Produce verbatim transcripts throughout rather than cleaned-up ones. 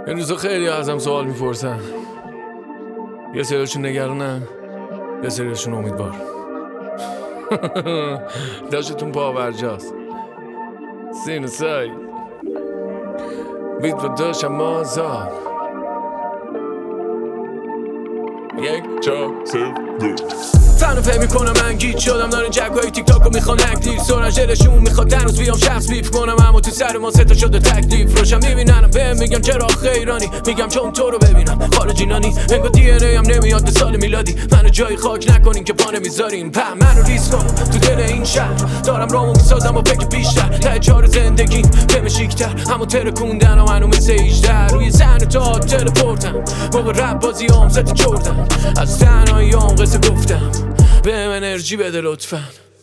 این روزا خیلی ازم سوال میپرسن، یه سریشون نگرانن، یه سریشون امیدوار. داشتتون پاورجاست سین و سای بیت و داشتم مازاد یک چار سه دو فنو فهم میکنم من گیت شدم دارن جگوهای تیک تاکو میخوان اکتیف سرنجلشون میخواد تنوز بیام شخص بیف کنم اما تو سر ما ستا شده تکلیف روشم میبینن بهم میگم چرا خیرانی میگم چون تو رو ببینم خارجی نانی انگار دی ان ای هم نمیاد به سال میلادی منو جای خاک نکنین که پا نمیذارین په منو ریس کنم تو دل این شهر دارم رامو میسازم و فکر بیشتر ته چار زندگی بهم شیکتر همون ترکوندن و منو مثل ایجدر روی زن تا تلپورتم موقع رپ بازی هم ست چردم از تنهایی هم قصه گفتم بهم انرژی بده لطفا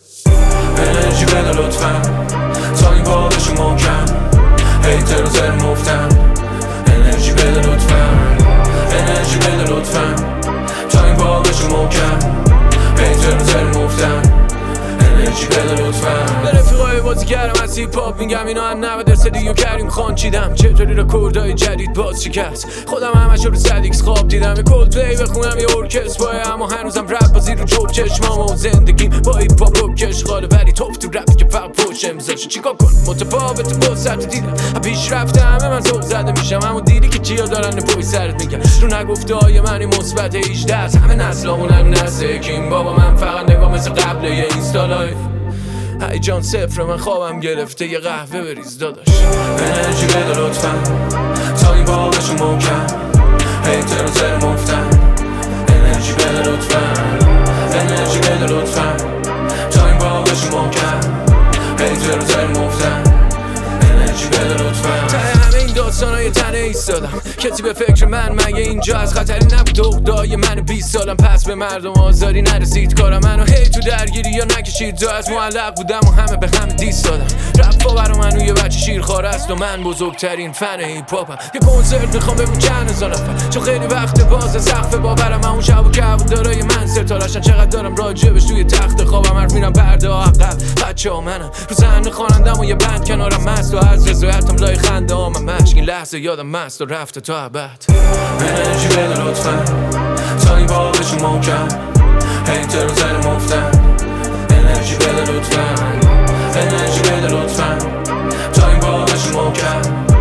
انرژی بده لطفا تا این بابشو محکم هیتر و زر مفتم انرژی بده لطفا انرژی بده لطفا تا این بابشو محکم هیتر و زر مفتم انرژی بده لطفا به رفیقای بازی کردم از هیپ هاپ میگم اینا هم نود درصدی و کریم خان چیدم چطوری رکوردای جدید باز شکست خودم همش رو صد ایکس خواب دیدم یه کولد پلی بخونم یه ارکستر بای اما هنوزم رپ بازی رو جوب چشمام و زندگی با هیپ هاپ رو کش خاله ولی توف تو رپ که فقط پوش امضاشه چیکار کنم متفاوت با سطح دیدم پیش رفته همه من ذوق زده میشم همون دیدی که چیا دارن پشت سرت میگن رو نگفته های من مثبت هجده است همه نسلامون هم نزدیکیم بابا من فقط نگاه مثل قبل یه اینستا لایف هی جان صفر من خوابم گرفته یه قهوه بریز داداش انرژی بده لطفا تا این بابشو محکم هیتر و زر مفتم انرژی بده لطفا انرژی بده لطفا تا این بابشو محکم هیتر و زر مفتم انرژی بده لطفا ته همه این داستانای تنه ایستادم کسی به فکر من مگه اینجا از خطری نبود دغدای من بیست سالم پس به مردم آزاری نرسید کارم منو هی تو درگیری یا نکشید جا از معلق بودم و همه به همه دیست دادم رپ برا منو یه بچه شیرخوار است و من بزرگترین فن هیپ هاپم یه کنسرت میخوام بگو چند هزار نفر چون خیلی وقت باز سقف باورم اون شب و کبوترای من ستاره‌شن چقدر دارم راجبش توی تخت خوابم حرف میرم پرده ها عقب بچه‌ها منم رو صحنه خوانندم و یه بند کنارم مست و از رضایتم لای خنده ها من مشک این لحظه یادم مست و رفته تا ابد انرژی بده لطفا تا این بابشو محکم هیتر و زر مفتم انرژی بده لطفا انرژی بده لطفا تا این بابشو محکم